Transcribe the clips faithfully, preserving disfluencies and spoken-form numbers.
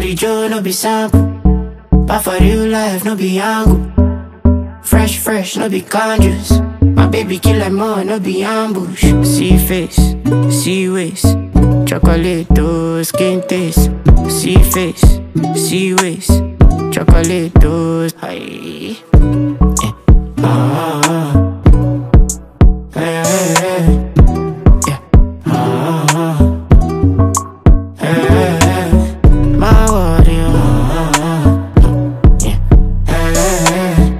Orijo no be sample, but for real life no be angle. Fresh, fresh, no be conjures. My baby kill like more, no be ambush. See face, see waist, chocolate to skin taste. See face, see waist, chocolate to hi. Eh. Ah, ah. Hey, hey, hey. Yeah. Ah, ah. Hey, hey, hey. My warrior. Ah, ah. Yeah. Hey, hey, hey.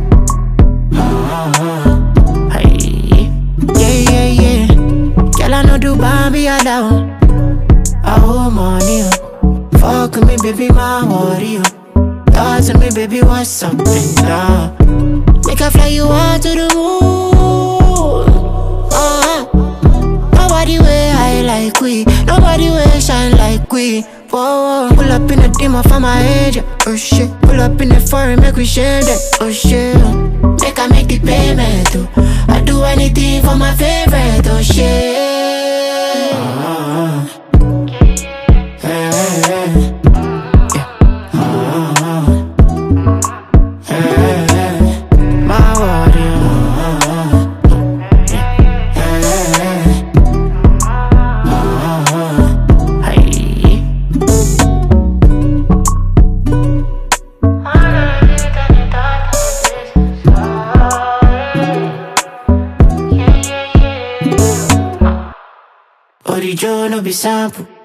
I know do Bambi a down. I hold money up. Fuck with me, baby, my warrior. Talk to me, baby, what's up and down? Make I fly you out to the moon. Uh-huh. Nobody way high like we. Nobody way shine like we. Whoa, pull up in the demon for my age. Oh shit. Pull up in the foreign, make we share that. Oh shit. Make I make the payment too. I do anything for my favorite. Oh shit. Orijo no be sample.